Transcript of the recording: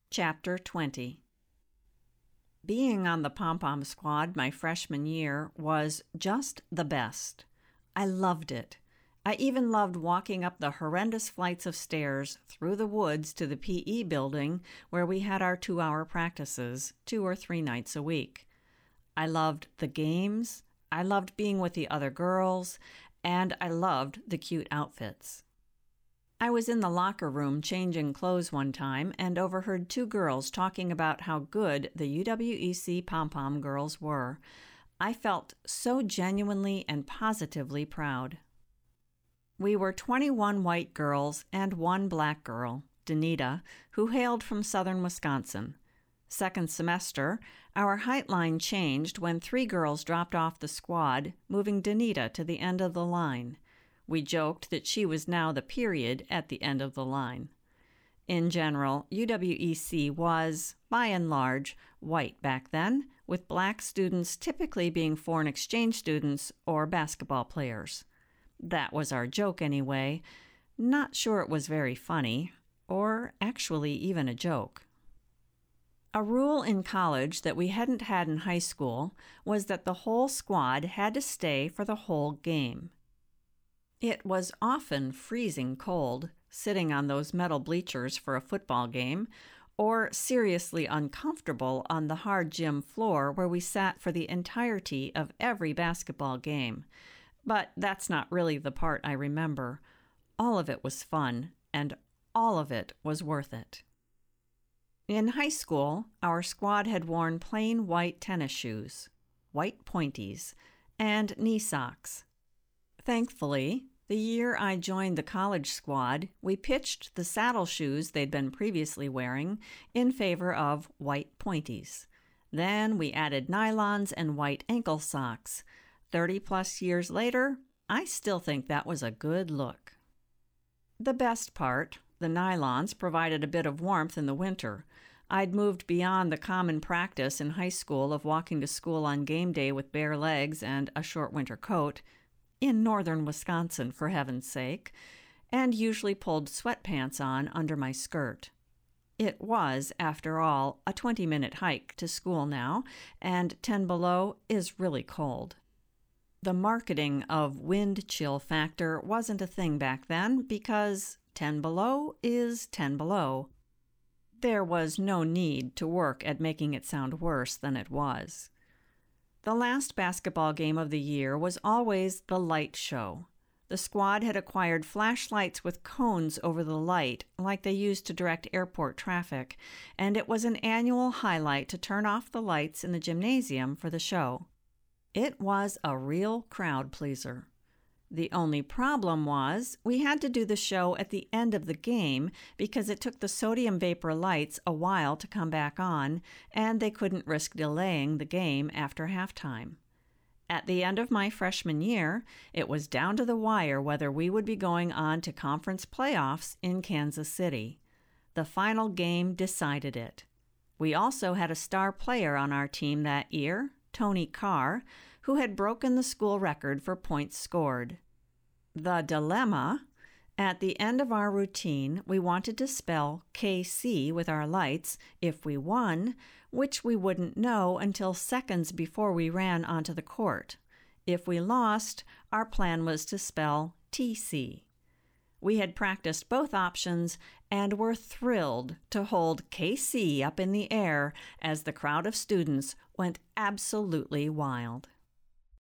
Chapter 20. Being on the pom-pom squad my freshman year was just the best. I loved it. I even loved walking up the horrendous flights of stairs through the woods to the PE building where we had our 2-hour practices 2 or 3 nights a week. I loved the games, I loved being with the other girls, and I loved the cute outfits. I was in the locker room changing clothes one time and overheard 2 girls talking about how good the UWEC pom-pom girls were. I felt so genuinely and positively proud. We were 21 white girls and 1 black girl, Danita, who hailed from southern Wisconsin. Second semester, our height line changed when 3 girls dropped off the squad, moving Danita to the end of the line. We joked that she was now the period at the end of the line. In general, UWEC was, by and large, white back then, with black students typically being foreign exchange students or basketball players. That was our joke anyway. Not sure it was very funny, or actually even a joke. A rule in college that we hadn't had in high school was that the whole squad had to stay for the whole game. It was often freezing cold, sitting on those metal bleachers for a football game, or seriously uncomfortable on the hard gym floor where we sat for the entirety of every basketball game. But that's not really the part I remember. All of it was fun, and all of it was worth it. In high school, our squad had worn plain white tennis shoes, white pointies, and knee socks. Thankfully, the year I joined the college squad, we pitched the saddle shoes they'd been previously wearing in favor of white pointies. Then we added nylons and white ankle socks. 30-plus years later, I still think that was a good look. The best part, the nylons, provided a bit of warmth in the winter. I'd moved beyond the common practice in high school of walking to school on game day with bare legs and a short winter coat, in northern Wisconsin, for heaven's sake, and usually pulled sweatpants on under my skirt. It was, after all, a 20-minute hike to school now, and 10 below is really cold. The marketing of wind chill factor wasn't a thing back then because 10 below is 10 below. There was no need to work at making it sound worse than it was. The last basketball game of the year was always the light show. The squad had acquired flashlights with cones over the light, like they used to direct airport traffic, and it was an annual highlight to turn off the lights in the gymnasium for the show. It was a real crowd pleaser. The only problem was we had to do the show at the end of the game because it took the sodium vapor lights a while to come back on, and they couldn't risk delaying the game after halftime. At the end of my freshman year, it was down to the wire whether we would be going on to conference playoffs in Kansas City. The final game decided it. We also had a star player on our team that year, Tony Carr, who had broken the school record for points scored. The dilemma: at the end of our routine, we wanted to spell KC with our lights if we won, which we wouldn't know until seconds before we ran onto the court. If we lost, our plan was to spell TC. We had practiced both options and were thrilled to hold KC up in the air as the crowd of students went absolutely wild.